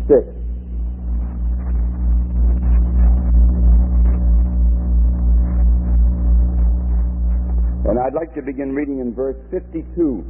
6. And I'd like to begin reading in verse 52.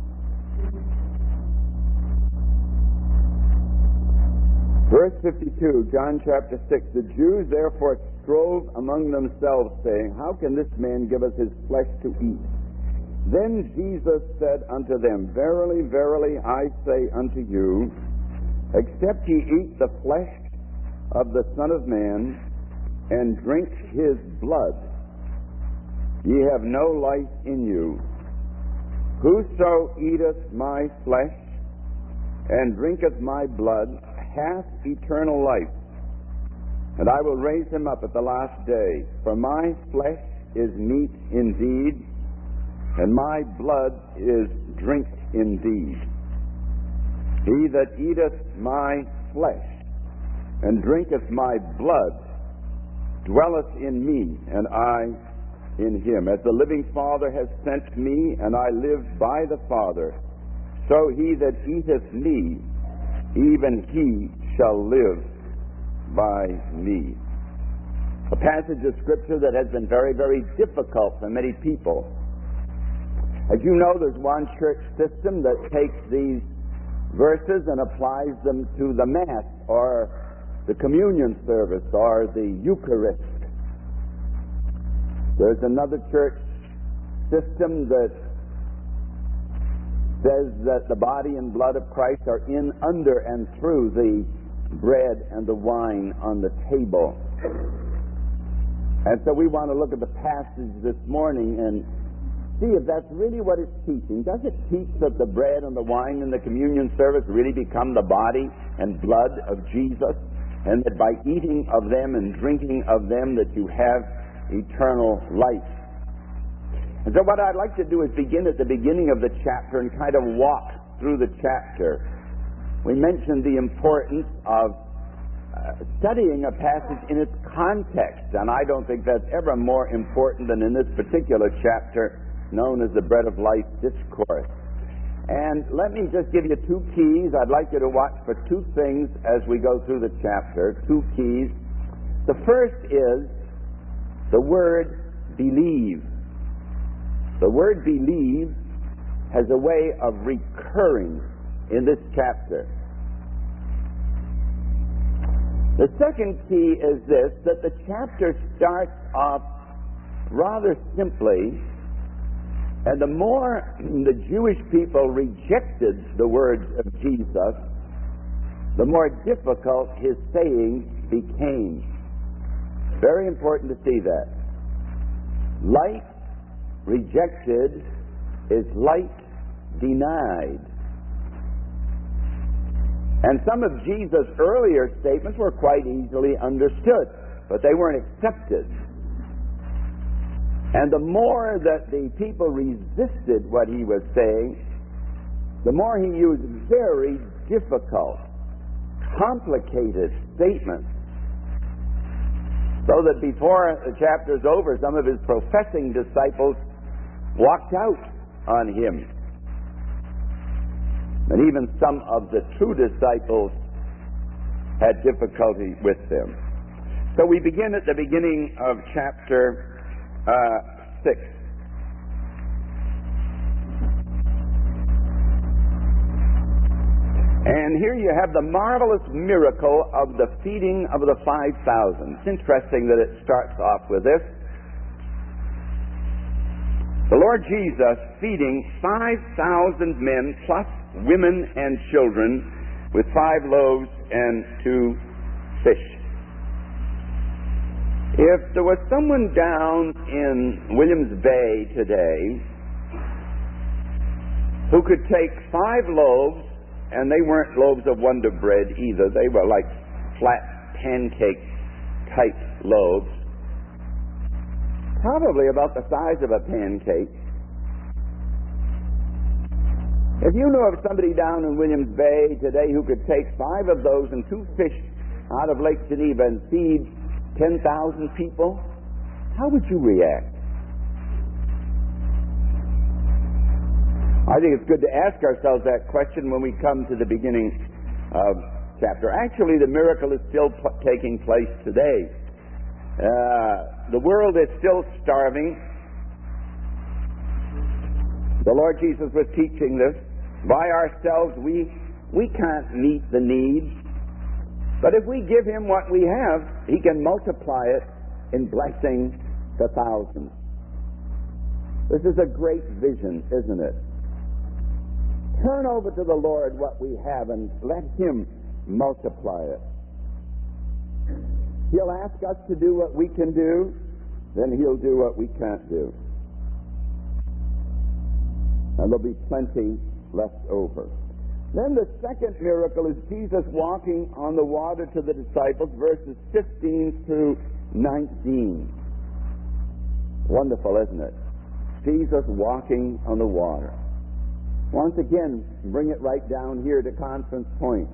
Verse 52, John chapter 6. The Jews therefore strove among themselves, saying, How can this man give us his flesh to eat? Then Jesus said unto them, Verily, verily, I say unto you, except ye eat the flesh of the Son of Man, and drink his blood, ye have no life in you. Whoso eateth my flesh, and drinketh my blood, hath eternal life, and I will raise him up at the last day. For my flesh is meat indeed, and my blood is drink indeed. He that eateth my flesh, and drinketh my blood, dwelleth in me, and I in him. As the living Father has sent me, and I live by the Father, so he that eateth me, even he shall live by me. A passage of Scripture that has been very, very difficult for many people. As you know, there's one church system that takes these verses and applies them to the Mass, or the communion service, or the Eucharist. There's another church system that says that the body and blood of Christ are in, under, and through the bread and the wine on the table. And so we want to look at the passage this morning and see if that's really what it's teaching. Does it teach that the bread and the wine in the communion service really become the body and blood of Jesus, and that by eating of them and drinking of them that you have eternal life? And so what I'd like to do is begin at the beginning of the chapter and kind of walk through the chapter. We mentioned the importance of studying a passage in its context, and I don't think that's ever more important than in this particular chapter known as the Bread of Life Discourse. And let me just give you two keys. I'd like you to watch for two things as we go through the chapter, two keys. The first is the word believe. The word believe has a way of recurring in this chapter. The second key is this, that the chapter starts off rather simply, and the more the Jewish people rejected the words of Jesus, the more difficult his saying became. Very important to see that. Light rejected is light denied. And some of Jesus' earlier statements were quite easily understood, but they weren't accepted. And the more that the people resisted what he was saying, the more he used very difficult, complicated statements. So that before the chapter's over, some of his professing disciples walked out on him. And even some of the true disciples had difficulty with them. So we begin at the beginning of chapter 6. And here you have the marvelous miracle of the feeding of the 5,000. It's interesting that it starts off with this. The Lord Jesus feeding 5,000 men plus women and children with 5 loaves and 2 fish. If there was someone down in Williams Bay today who could take 5 loaves, and they weren't loaves of Wonder Bread either, they were like flat pancake type loaves, probably about the size of a pancake. If you know of somebody down in Williams Bay today who could take 5 of those and 2 fish out of Lake Geneva and feed 10,000 people, how would you react? I think it's good to ask ourselves that question when we come to the beginning of chapter. Actually, the miracle is still taking place today. The world is still starving. The Lord Jesus was teaching this. By ourselves, we can't meet the needs. But if we give Him what we have, He can multiply it in blessing to thousands. This is a great vision, isn't it? Turn over to the Lord what we have and let Him multiply it. He'll ask us to do what we can do, then He'll do what we can't do. And there'll be plenty left over. Then the second miracle is Jesus walking on the water to the disciples, verses 15 through 19. Wonderful, isn't it? Jesus walking on the water. Once again, bring it right down here to Conference Point.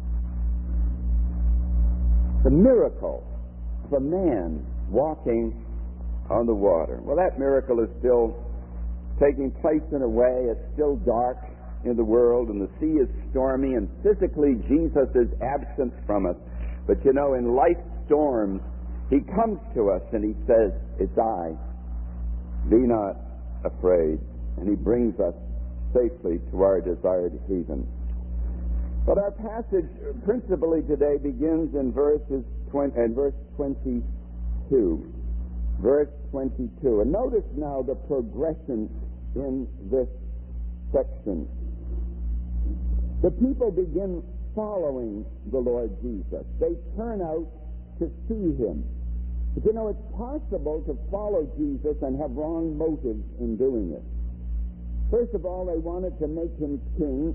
The miracle of a man walking on the water. Well, that miracle is still taking place in a way. It's still dark in the world, and the sea is stormy, and physically Jesus is absent from us. But you know, in life's storms, He comes to us and He says, "It's I. Be not afraid." And He brings us safely to our desired haven. But our passage principally today begins in verse 22. Verse 22. And notice now the progression in this section. The people begin following the Lord Jesus. They turn out to see Him. But you know, it's possible to follow Jesus and have wrong motives in doing it. First of all, they wanted to make Him king,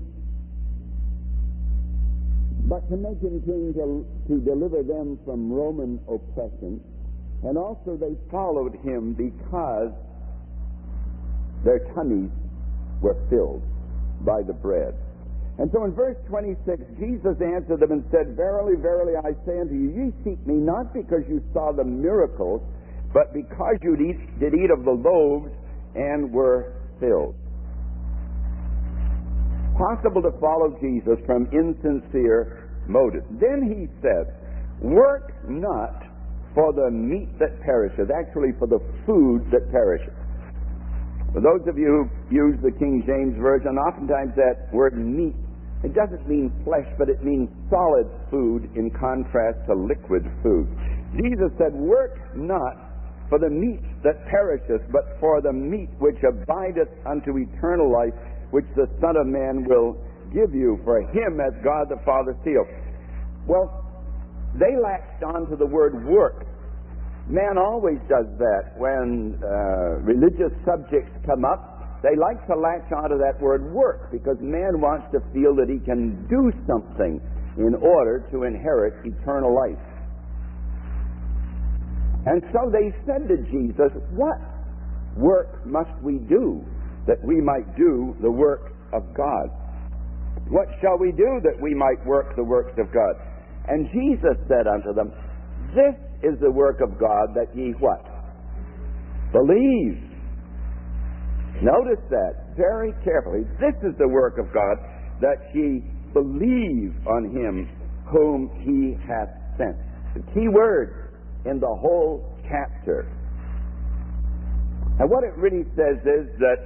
but to make Him king to deliver them from Roman oppression. And also they followed Him because their tummies were filled by the bread. And so in verse 26, Jesus answered them and said, "Verily, verily, I say unto you, ye seek me not because you saw the miracles, but because you did eat of the loaves and were filled." Possible to follow Jesus from insincere motives. Then He said, "Work not for the meat that perisheth," actually for the food that perisheth. For those of you who use the King James Version, oftentimes that word meat, it doesn't mean flesh, but it means solid food in contrast to liquid food. Jesus said, "Work not for the meat that perisheth, but for the meat which abideth unto eternal life, which the Son of Man will give you. For Him hath God the Father sealed." Well, they latched on to the word work. Man always does that. When religious subjects come up, they like to latch onto that word work, because man wants to feel that he can do something in order to inherit eternal life. And so they said to Jesus, "What work must we do that we might do the work of God? What shall we do that we might work the works of God?" And Jesus said unto them, "This is the work of God, that ye" what? Believe. Notice that very carefully. This is the work of God, that ye believe on Him whom He hath sent. The key word in the whole chapter. And what it really says is that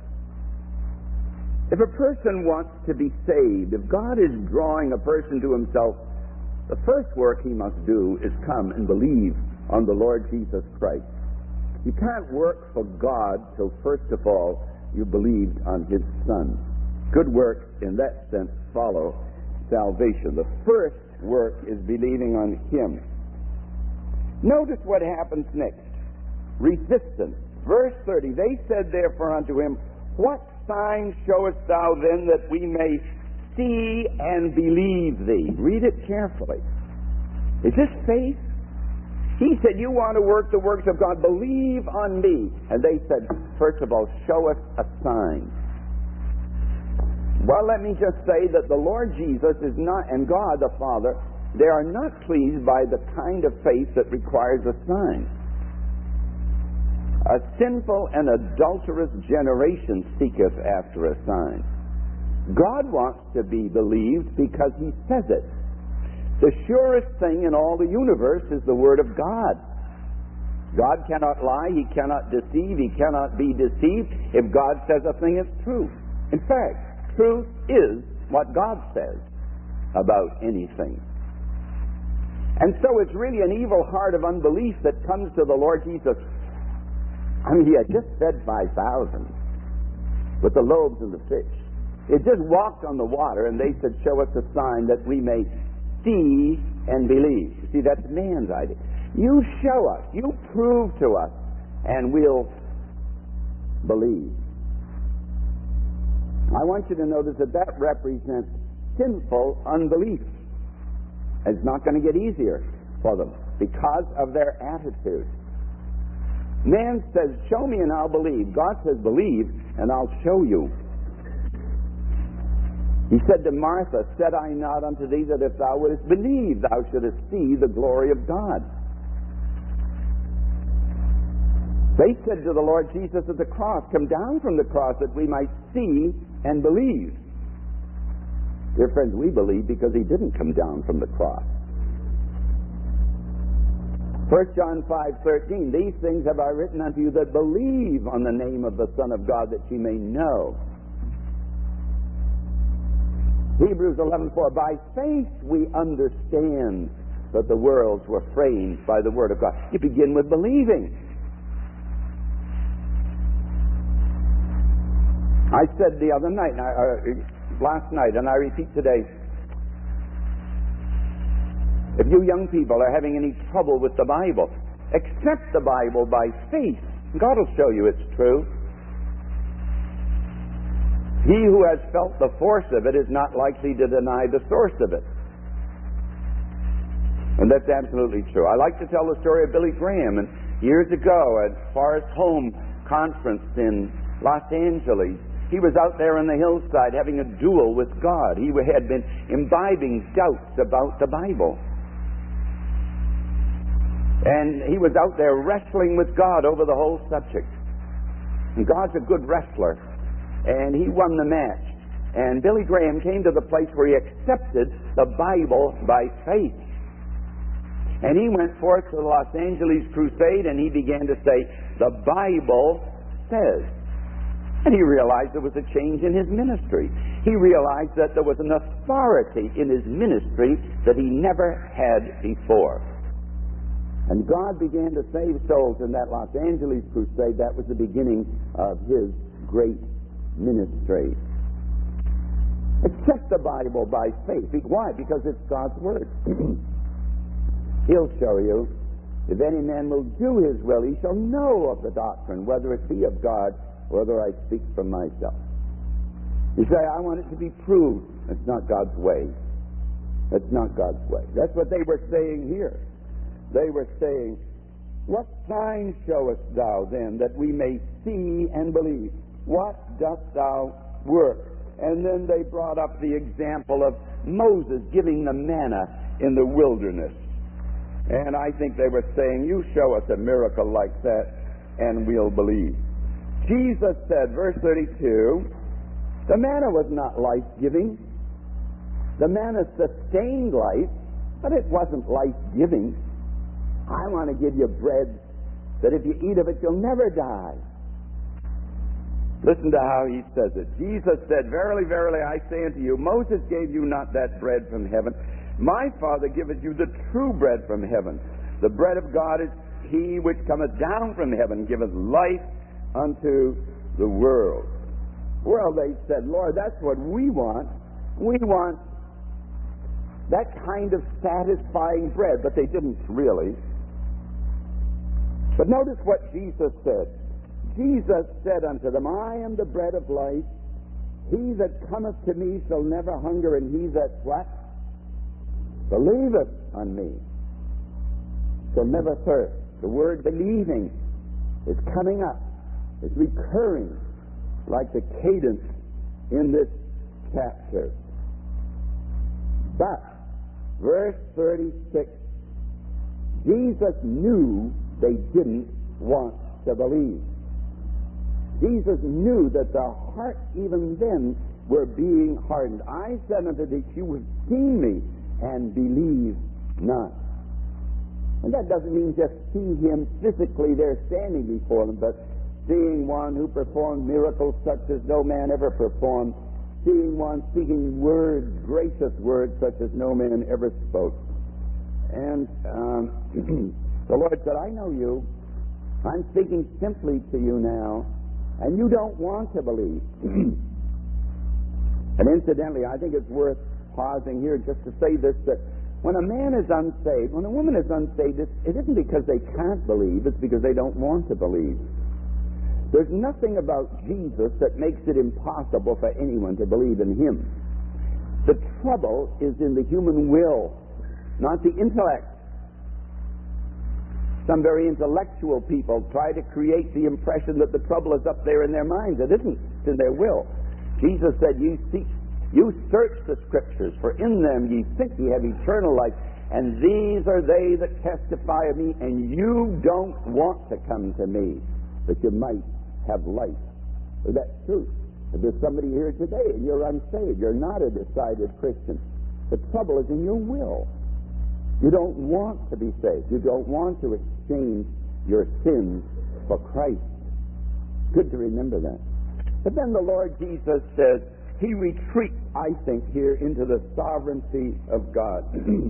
if a person wants to be saved, if God is drawing a person to Himself, the first work he must do is come and believe on the Lord Jesus Christ. You can't work for God till first of all you believed on His Son. Good works in that sense follow salvation. The first work is believing on Him. Notice what happens next. Resistance. Verse 30, they said therefore unto Him, "What sign showest thou then, that we may see and believe thee?" Read it carefully. Is this faith? He said, "You want to work the works of God, believe on me." And they said, first of all, "Show us a sign." Well, let me just say that the Lord Jesus is not, and God the Father, they are not pleased by the kind of faith that requires a sign. A sinful and adulterous generation seeketh after a sign. God wants to be believed because He says it. The surest thing in all the universe is the Word of God. God cannot lie, He cannot deceive, He cannot be deceived. If God says a thing, it's true. In fact, truth is what God says about anything. And so it's really an evil heart of unbelief that comes to the Lord Jesus. I mean, He had just fed 5,000 with the loaves and the fish. He had just walked on the water, and they said, show us a sign that we may see and believe. You see, that's man's idea. You show us, you prove to us, and we'll believe. I want you to notice that that represents sinful unbelief. It's not going to get easier for them because of their attitude. Man says, show me and I'll believe. God says, believe and I'll show you. He said to Martha, said I not unto thee that if thou wouldest believe, thou shouldest see the glory of God? They said to the Lord Jesus at the cross, come down from the cross that we might see and believe. Dear friends, we believe because He didn't come down from the cross. 1 John 5:13, these things have I written unto you that believe on the name of the Son of God, that ye may know. Hebrews 11:4, by faith we understand that the worlds were framed by the Word of God. You begin with believing. I said the other night, last night, and I repeat today, if you young people are having any trouble with the Bible, accept the Bible by faith. God will show you it's true. He who has felt the force of it is not likely to deny the source of it. And that's absolutely true. I like to tell the story of Billy Graham. And years ago at Forest Home Conference in Los Angeles, he was out there on the hillside having a duel with God. He had been imbibing doubts about the Bible. And he was out there wrestling with God over the whole subject. And God's a good wrestler. And he won the match. And Billy Graham came to the place where he accepted the Bible by faith. And he went forth to the Los Angeles crusade and he began to say, the Bible says. And he realized there was a change in his ministry. He realized that there was an authority in his ministry that he never had before. And God began to save souls in that Los Angeles crusade. That was the beginning of his great ministry. Accept the Bible by faith. Why? Because it's God's Word. He'll show you. If any man will do his will, he shall know of the doctrine, whether it be of God, whether I speak from myself. You say, I want it to be proved. That's not God's way. That's not God's way. That's what they were saying here. They were saying, what sign showest thou then, that we may see and believe? What dost thou work? And then they brought up the example of Moses giving the manna in the wilderness. And I think they were saying, you show us a miracle like that, and we'll believe. Jesus said, verse 32, the manna was not life-giving. The manna sustained life, but it wasn't life-giving. I want to give you bread that if you eat of it, you'll never die. Listen to how he says it. Jesus said, verily, verily, I say unto you, Moses gave you not that bread from heaven. My Father giveth you the true bread from heaven. The bread of God is he which cometh down from heaven, giveth life unto the world. Well, they said, Lord, that's what we want. We want that kind of satisfying bread. But they didn't really. But notice what Jesus said. Jesus said unto them, I am the bread of life. He that cometh to me shall never hunger, and he that what? Believeth on me shall never thirst. The word believing is coming up. It's recurring like the cadence in this chapter. But, verse 36, Jesus knew they didn't want to believe. Jesus knew that their hearts even then were being hardened. I said unto thee, you have seen me, and believe not. And that doesn't mean just see him physically there standing before them, but seeing one who performed miracles such as no man ever performed, seeing one speaking words, gracious words such as no man ever spoke. And the Lord said, I know you. I'm speaking simply to you now, and you don't want to believe. And incidentally, I think it's worth pausing here just to say this, that when a man is unsaved, when a woman is unsaved, it isn't because they can't believe, it's because they don't want to believe. There's nothing about Jesus that makes it impossible for anyone to believe in him. The trouble is in the human will, not the intellect. Some very intellectual people try to create the impression that the trouble is up there in their minds. It isn't. It's in their will. Jesus said, you search the Scriptures, for in them ye think ye have eternal life, and these are they that testify of me, and you don't want to come to me, that you might have life. Well, that's true. If there's somebody here today and you're unsaved, you're not a decided Christian, the trouble is in your will. You don't want to be saved. You don't want to exchange your sins for Christ. Good to remember that. But then the Lord Jesus says, he retreats, I think, here into the sovereignty of God.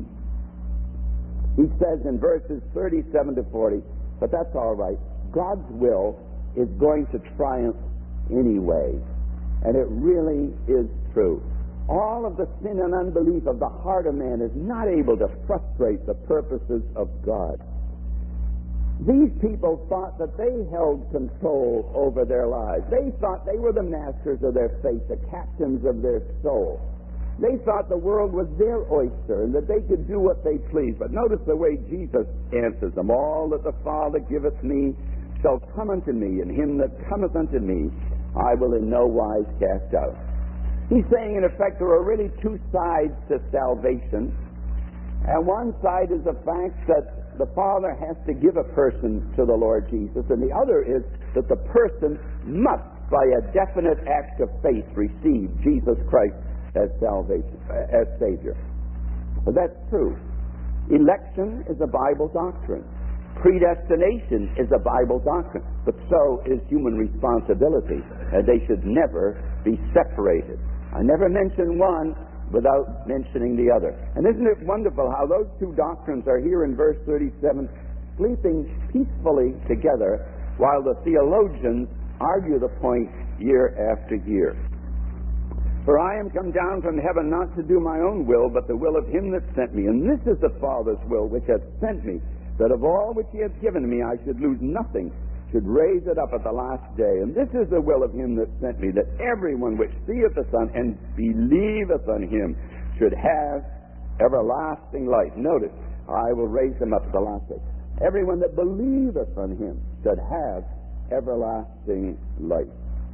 He says in verses 37 to 40, but that's all right. God's will is going to triumph anyway. And it really is true. All of the sin and unbelief of the heart of man is not able to frustrate the purposes of God. These people thought that they held control over their lives. They thought they were the masters of their fate, the captains of their soul. They thought the world was their oyster and that they could do what they pleased. But notice the way Jesus answers them. All that the Father giveth me shall come unto me, and him that cometh unto me I will in no wise cast out. He's saying, in effect, there are really two sides to salvation. And one side is the fact that the Father has to give a person to the Lord Jesus, and the other is that the person must, by a definite act of faith, receive Jesus Christ as salvation, as Savior. But that's true. Election is a Bible doctrine. Predestination is a Bible doctrine, but so is human responsibility, and they should never be separated. I never mention one without mentioning the other. And isn't it wonderful how those two doctrines are here in verse 37, sleeping peacefully together, while the theologians argue the point year after year. For I am come down from heaven not to do my own will, but the will of him that sent me. And this is the Father's will which hath sent me, that of all which he hath given me I should lose nothing, should raise it up at the last day. And this is the will of him that sent me, that everyone which seeth the Son and believeth on him should have everlasting life. Notice, I will raise him up at the last day. Everyone that believeth on him should have everlasting life.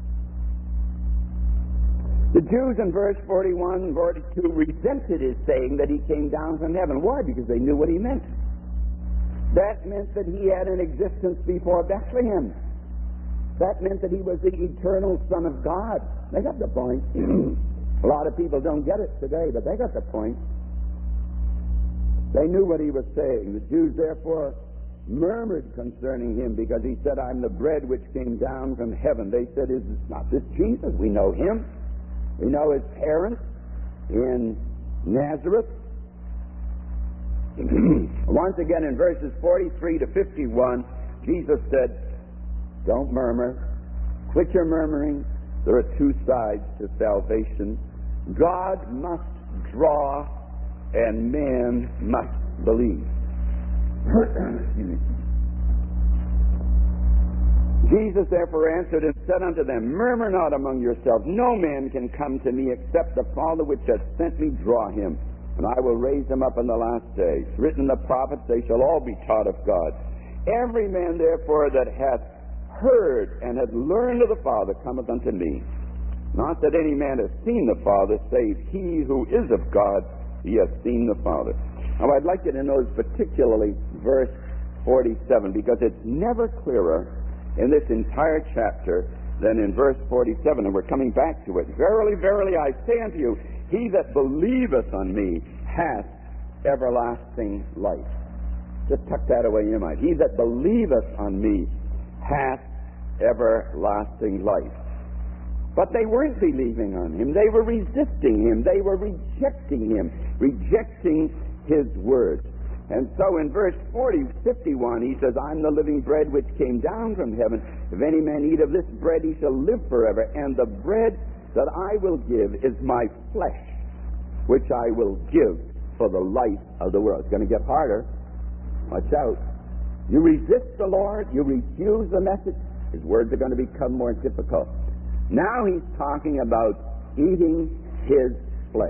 The Jews in verse 41 and 42 resented his saying that he came down from heaven. Why? Because they knew what he meant. That meant that he had an existence before Bethlehem. That meant that he was the eternal Son of God. They got the point. A lot of people don't get it today, but they got the point. They knew what he was saying. The Jews therefore murmured concerning him because he said, I'm the bread which came down from heaven. They said, is not this Jesus? We know him. We know his parents in Nazareth. Once again in verses 43 to 51, Jesus said, don't murmur. Quit your murmuring. There are two sides to salvation. God must draw and man must believe. Jesus therefore answered and said unto them, murmur not among yourselves. No man can come to me except the Father which hath sent me draw him. And I will raise him up in the last day. It's written in the prophets, they shall all be taught of God. Every man therefore that hath heard and hath learned of the Father cometh unto me. Not that any man hath seen the Father, save he who is of God, he hath seen the Father. Now I'd like you to notice particularly verse 47, because it's never clearer in this entire chapter than in verse 47, and we're coming back to it. Verily, verily, I say unto you, he that believeth on me hath everlasting life. Just tuck that away in your mind. He that believeth on me hath everlasting life. But they weren't believing on him. They were resisting him. They were rejecting him, rejecting his word. And so in verse 51, he says, I'm the living bread which came down from heaven. If any man eat of this bread, he shall live forever. And the bread that I will give is my flesh, which I will give for the life of the world. It's going to get harder. Watch out. You resist the Lord, you refuse the message, his words are going to become more difficult. Now he's talking about eating his flesh.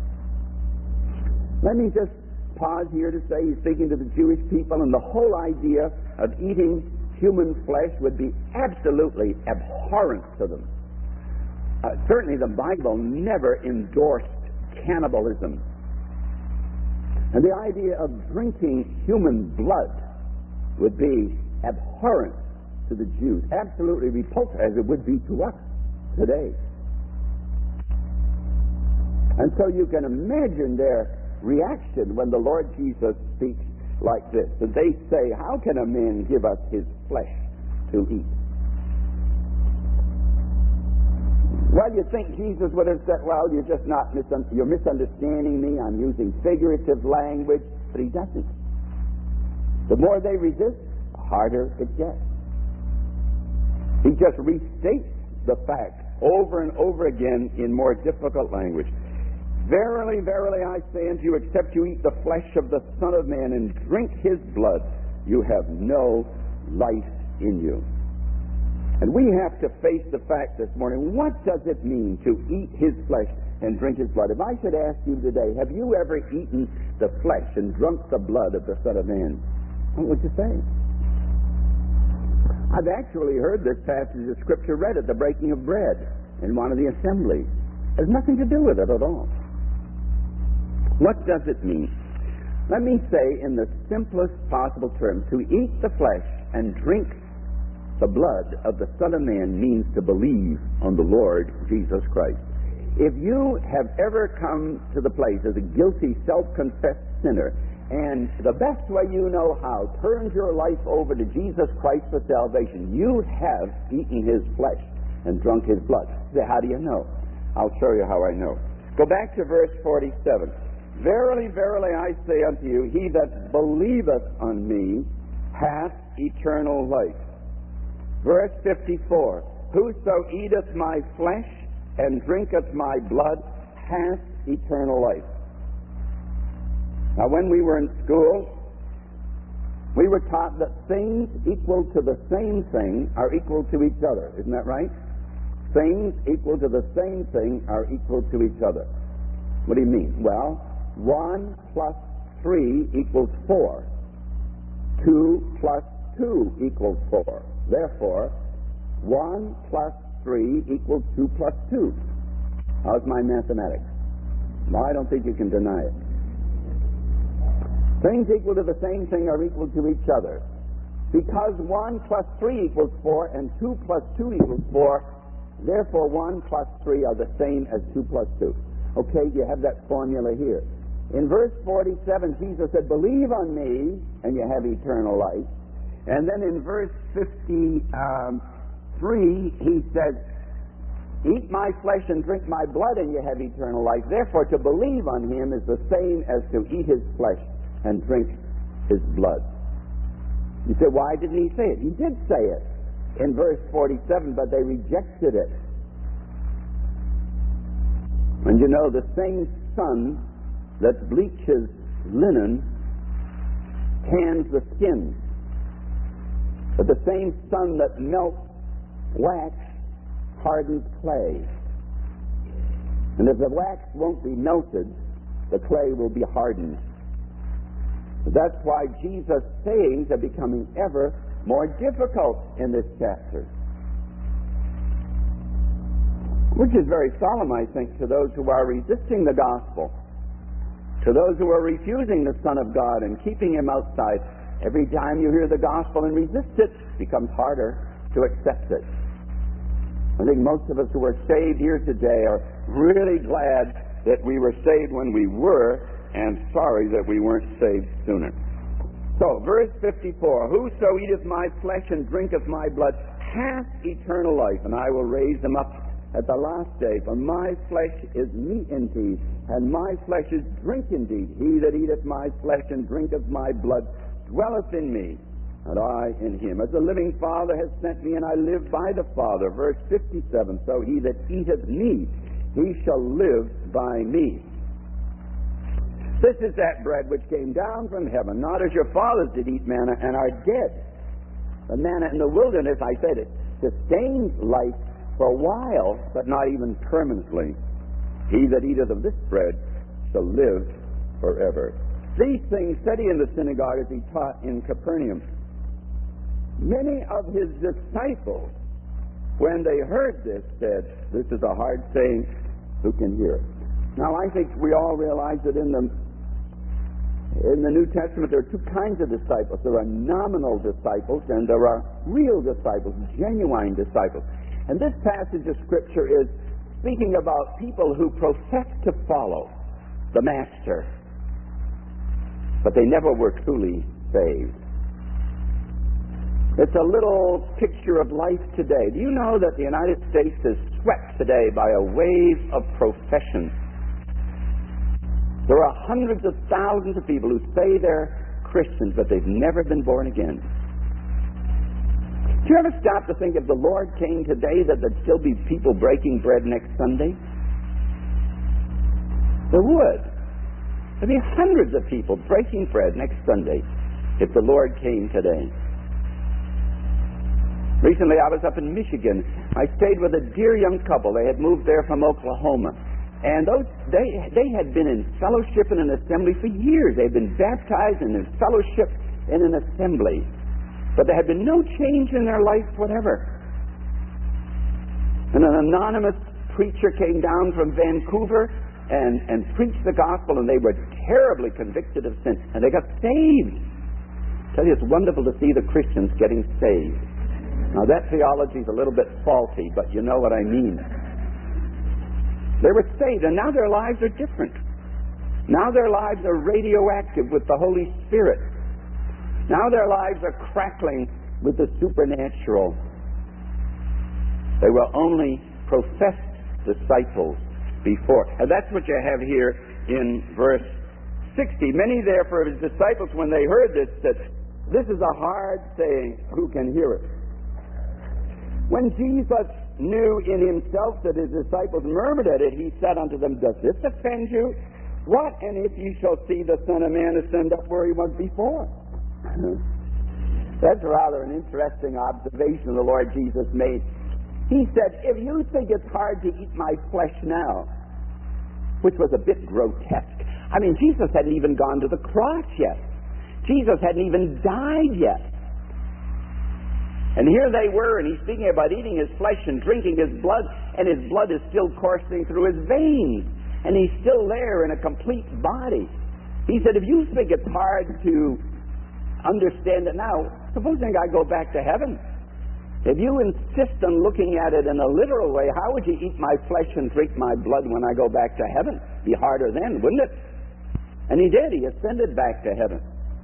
Let me just pause here to say he's speaking to the Jewish people, and the whole idea of eating human flesh would be absolutely abhorrent to them. Certainly the Bible never endorsed cannibalism. And the idea of drinking human blood would be abhorrent to the Jews, absolutely repulsive, as it would be to us today. And so you can imagine their reaction when the Lord Jesus speaks like this. And they say, how can a man give us his flesh to eat? Well, you think Jesus would have said, well, you're misunderstanding me. I'm using figurative language. But he doesn't. The more they resist, the harder it gets. He just restates the fact over and over again in more difficult language. Verily, verily, I say unto you, except you eat the flesh of the Son of Man and drink his blood, you have no life in you. And we have to face the fact this morning, what does it mean to eat his flesh and drink his blood? If I should ask you today, have you ever eaten the flesh and drunk the blood of the Son of Man? What would you say? I've actually heard this passage of Scripture read at the breaking of bread in one of the assemblies. It has nothing to do with it at all. What does it mean? Let me say in the simplest possible terms, to eat the flesh and drink the blood of the Son of Man means to believe on the Lord Jesus Christ. If you have ever come to the place as a guilty, self-confessed sinner, and the best way you know how turns your life over to Jesus Christ for salvation, you have eaten his flesh and drunk his blood. You say, how do you know? I'll show you how I know. Go back to verse 47. Verily, verily, I say unto you, he that believeth on me hath eternal life. Verse 54, whoso eateth my flesh and drinketh my blood hath eternal life. Now, when we were in school, we were taught that things equal to the same thing are equal to each other. Isn't that right? Things equal to the same thing are equal to each other. What do you mean? Well, 1 plus 3 equals 4. 2 plus 2 equals 4. Therefore, 1 plus 3 equals 2 plus 2. How's my mathematics? Well, I don't think you can deny it. Things equal to the same thing are equal to each other. Because 1 plus 3 equals 4 and 2 plus 2 equals 4, therefore 1 plus 3 are the same as 2 plus 2. Okay, you have that formula here. In verse 47, Jesus said, believe on me and you have eternal life. And then in verse 53, he says, eat my flesh and drink my blood and you have eternal life. Therefore, to believe on him is the same as to eat his flesh and drink his blood. You say, why didn't he say it? He did say it in verse 47, but they rejected it. And you know, the same sun that bleaches linen tans the skin. But the same sun that melts wax hardens clay. And if the wax won't be melted, the clay will be hardened. That's why Jesus' sayings are becoming ever more difficult in this chapter. Which is very solemn, I think, to those who are resisting the gospel, to those who are refusing the Son of God and keeping him outside. Every time you hear the gospel and resist it, it becomes harder to accept it. I think most of us who are saved here today are really glad that we were saved when we were, and sorry that we weren't saved sooner. So, verse 54, whoso eateth my flesh and drinketh my blood hath eternal life, and I will raise him up at the last day. For my flesh is meat indeed, and my flesh is drink indeed. He that eateth my flesh and drinketh my blood dwelleth in me, and I in him. As the living Father has sent me, and I live by the Father. Verse 57, so he that eateth me, he shall live by me. This is that bread which came down from heaven, not as your fathers did eat manna and are dead. The manna in the wilderness, I said, it sustains life for a while, but not even permanently. He that eateth of this bread shall live forever. These things said he in the synagogue as he taught in Capernaum. Many of his disciples, when they heard this, said, this is a hard saying, who can hear it? Now, I think we all realize that in the New Testament there are two kinds of disciples. There are nominal disciples and there are real disciples, genuine disciples. And this passage of Scripture is speaking about people who profess to follow the Master, but they never were truly saved. It's a little picture of life today. Do you know that the United States is swept today by a wave of profession? There are hundreds of thousands of people who say they're Christians, but they've never been born again. Do you ever stop to think if the Lord came today that there'd still be people breaking bread next Sunday? There would. There'd be hundreds of people breaking bread next Sunday if the Lord came today. Recently I was up in Michigan. I stayed with a dear young couple. They had moved there from Oklahoma. And they had been in fellowship in an assembly for years. They had been baptized and in fellowship in an assembly. But there had been no change in their life whatever. And an anonymous preacher came down from Vancouver and preached the gospel, and they were terribly convicted of sin. And they got saved. I tell you, it's wonderful to see the Christians getting saved. Now that theology is a little bit faulty, but you know what I mean. They were saved, and now their lives are different. Now their lives are radioactive with the Holy Spirit. Now their lives are crackling with the supernatural. They were only professed disciples before. And that's what you have here in verse 60. Many therefore of his disciples, when they heard this, said, this is a hard saying, who can hear it? When Jesus knew in himself that his disciples murmured at it, he said unto them, does this offend you? What, and if you shall see the Son of Man ascend up where he was before? That's rather an interesting observation the Lord Jesus made. He said, if you think it's hard to eat my flesh now, which was a bit grotesque. I mean, Jesus hadn't even gone to the cross yet. Jesus hadn't even died yet. And here they were, and he's speaking about eating his flesh and drinking his blood, and his blood is still coursing through his veins, and he's still there in a complete body. He said, if you think it's hard to understand it now, supposing I go back to heaven. If you insist on looking at it in a literal way, how would you eat my flesh and drink my blood when I go back to heaven? It'd be harder then, wouldn't it? And he did. He ascended back to heaven.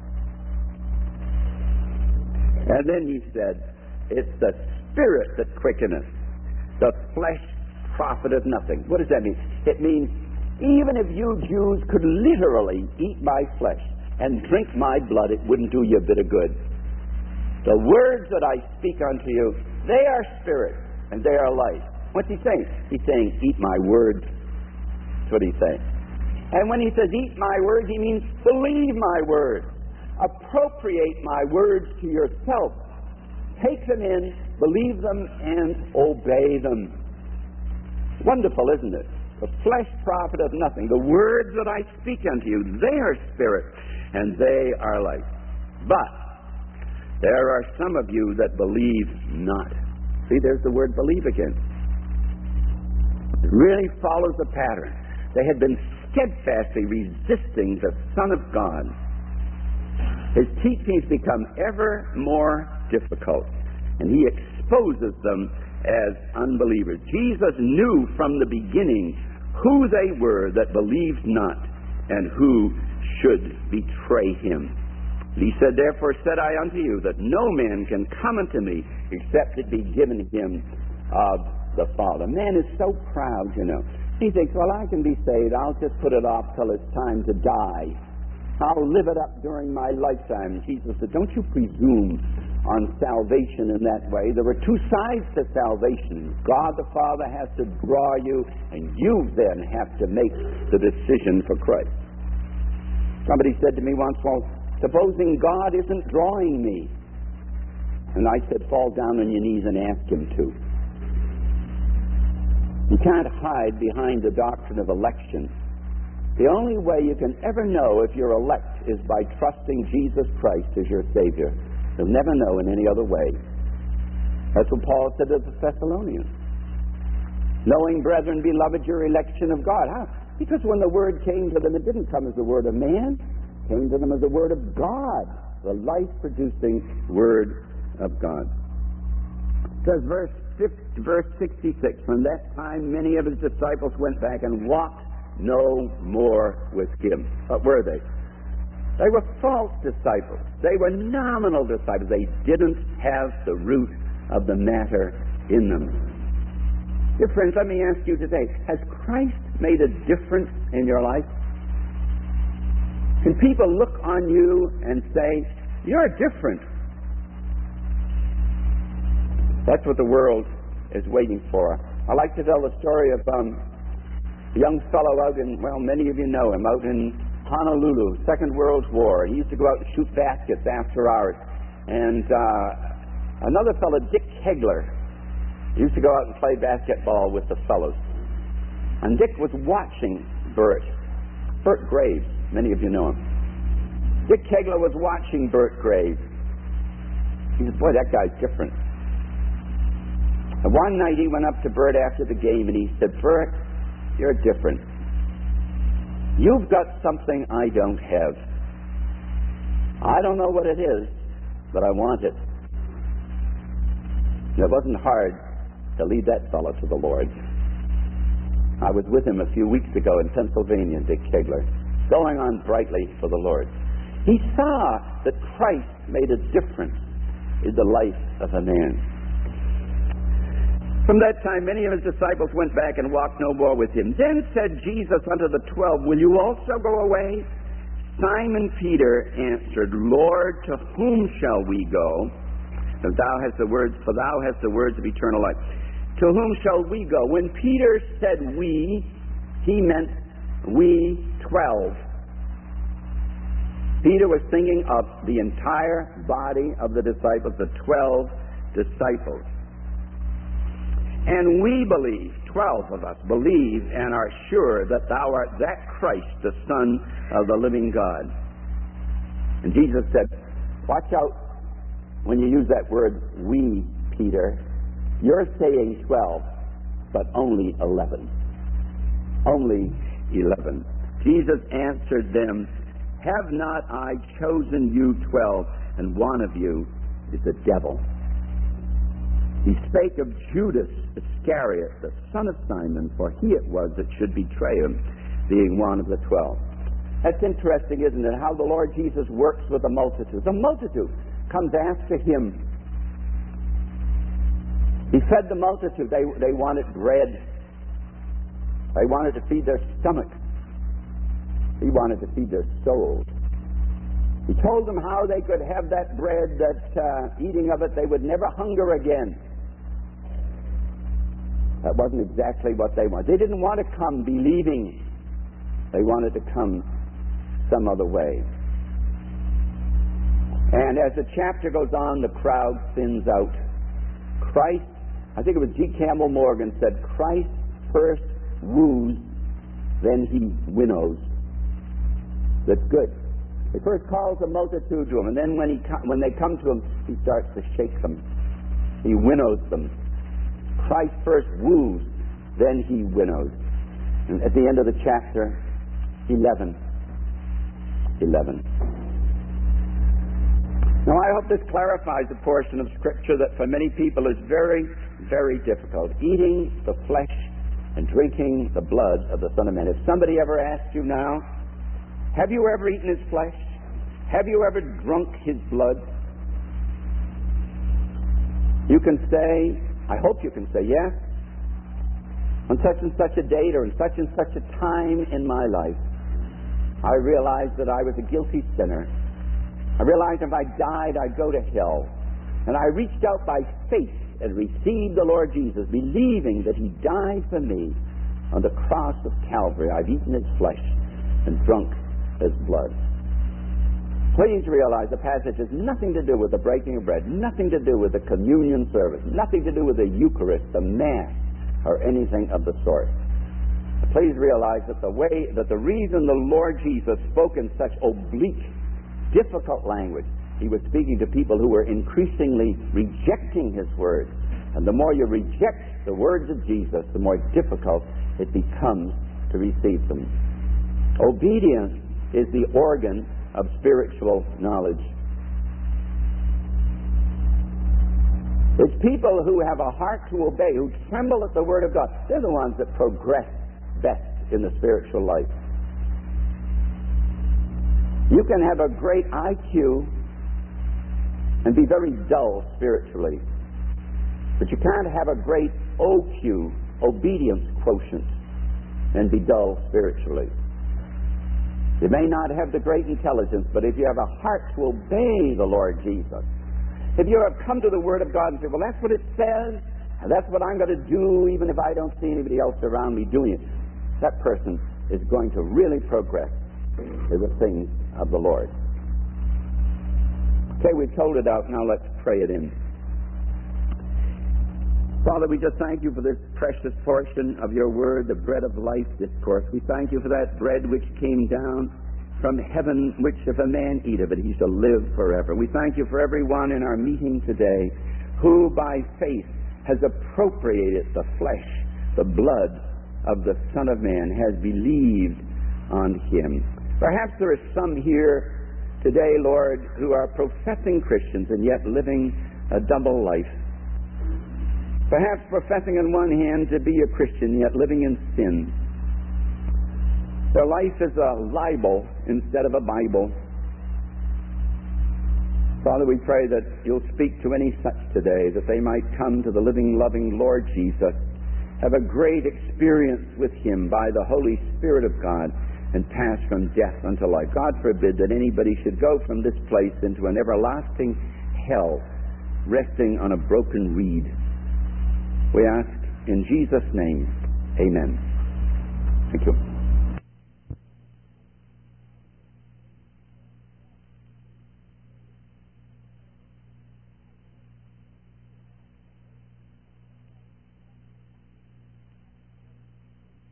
And then he said, it's the Spirit that quickeneth. The flesh profiteth nothing. What does that mean? It means even if you Jews could literally eat my flesh and drink my blood, it wouldn't do you a bit of good. The words that I speak unto you, they are spirit and they are life. What's he saying? He's saying, eat my words. That's what he's saying. And when he says eat my words, he means believe my words. Appropriate my words to yourself. Take them in, believe them, and obey them. Wonderful, isn't it? The flesh profiteth nothing. The words that I speak unto you, they are spirit, and they are life. But there are some of you that believe not. See, there's the word believe again. It really follows the pattern. They had been steadfastly resisting the Son of God. His teachings become ever more difficult, and he exposes them as unbelievers. Jesus knew from the beginning who they were that believed not, and who should betray him. He said, therefore said I unto you, that no man can come unto me, except it be given him of the Father. Man is so proud, you know. He thinks, well, I can be saved. I'll just put it off till it's time to die. I'll live it up during my lifetime. Jesus said, don't you presume on salvation in that way. There are two sides to salvation. God the Father has to draw you, and you then have to make the decision for Christ. Somebody said to me once, well, supposing God isn't drawing me? And I said, fall down on your knees and ask him to. You can't hide behind the doctrine of election. The only way you can ever know if you're elect is by trusting Jesus Christ as your Savior. You'll never know in any other way. That's what Paul said to the Thessalonians. Knowing, brethren, beloved, your election of God. How? Because when the word came to them, it didn't come as the word of man. It came to them as the word of God. The life-producing word of God. It says verse 66, from that time many of his disciples went back and walked no more with him. What were they? They were false disciples. They were nominal disciples. They didn't have the root of the matter in them. Dear friends, let me ask you today, has Christ made a difference in your life? Can people look on you and say, you're different? That's what the world is waiting for. I like to tell the story of a young fellow out in, well, many of you know him, out in Honolulu, Second World War. He used to go out and shoot baskets after hours. And another fellow, Dick Kegler, used to go out and play basketball with the fellows. And Dick was watching Bert Graves. Many of you know him. Dick Kegler was watching Bert Graves. He said, boy, that guy's different. And one night he went up to Bert after the game and he said, Bert, you're different. You've got something I don't have. I don't know what it is, but I want it. And it wasn't hard to lead that fellow to the Lord. I was with him a few weeks ago in Pennsylvania, Dick Kegler, going on brightly for the Lord. He saw that Christ made a difference in the life of a man. From that time, many of his disciples went back and walked no more with him. Then said Jesus unto the 12, will you also go away? Simon Peter answered, Lord, to whom shall we go? For thou hast the words of eternal life. To whom shall we go? When Peter said we, he meant we 12. Peter was thinking of the entire body of the disciples, the 12 disciples. And we believe, 12 of us believe and are sure that thou art that Christ, the Son of the living God. And Jesus said, watch out when you use that word we, Peter. You're saying 12, but only 11. Only 11. Jesus answered them, have not I chosen you 12, and one of you is a devil. He spake of Judas Iscariot, the son of Simon, for he it was that should betray him, being one of the 12. That's interesting, isn't it, how the Lord Jesus works with a multitude. The multitude comes after him. He fed the multitude. They wanted bread. They wanted to feed their stomach. He wanted to feed their souls. He told them how they could have that bread, that eating of it, they would never hunger again. That wasn't exactly what they wanted. They didn't want to come believing. They wanted to come some other way. And as the chapter goes on, the crowd thins out. Christ, I think it was G. Campbell Morgan said, Christ first woos, then he winnows. That's good. He first calls a multitude to him, and then when they come to him, he starts to shake them. He winnows them. Christ first woos, then he winnows. And at the end of the chapter, 11. Now I hope this clarifies a portion of Scripture that for many people is very, very difficult. Eating the flesh and drinking the blood of the Son of Man. If somebody ever asked you now, Have you ever eaten his flesh? Have you ever drunk his blood? You can say, I hope you can say, yes. On such and such a date or in such and such a time in my life, I realized that I was a guilty sinner. I realized if I died, I'd go to hell. And I reached out by faith and received the Lord Jesus, believing that he died for me on the cross of Calvary. I've eaten his flesh and drunk his blood. Please realize the passage has nothing to do with the breaking of bread, nothing to do with the communion service, nothing to do with the Eucharist, the Mass, or anything of the sort. Please realize that the reason the Lord Jesus spoke in such oblique, difficult language, he was speaking to people who were increasingly rejecting his word. And the more you reject the words of Jesus, the more difficult it becomes to receive them. Obedience is the organ of spiritual knowledge. It's people who have a heart to obey, who tremble at the Word of God. They're the ones that progress best in the spiritual life. You can have a great IQ and be very dull spiritually, but you can't have a great OQ, obedience quotient, and be dull spiritually. You may not have the great intelligence, but if you have a heart to obey the Lord Jesus, if you have come to the Word of God and say, well, that's what it says, and that's what I'm going to do, even if I don't see anybody else around me doing it, that person is going to really progress in the things of the Lord. Okay, we've told it out, now let's pray it in. Father, we just thank you for this precious portion of your word, the bread of life discourse. We thank you for that bread which came down from heaven, which if a man eat of it, he shall live forever. We thank you for everyone in our meeting today who by faith has appropriated the flesh, the blood of the Son of Man, has believed on him. Perhaps there are some here today, Lord, who are professing Christians and yet living a double life. Perhaps professing on one hand to be a Christian, yet living in sin. Their life is a libel instead of a Bible. Father, we pray that you'll speak to any such today, that they might come to the living, loving Lord Jesus, have a great experience with him by the Holy Spirit of God, and pass from death unto life. God forbid that anybody should go from this place into an everlasting hell, resting on a broken reed. We ask in Jesus' name, amen. Thank you.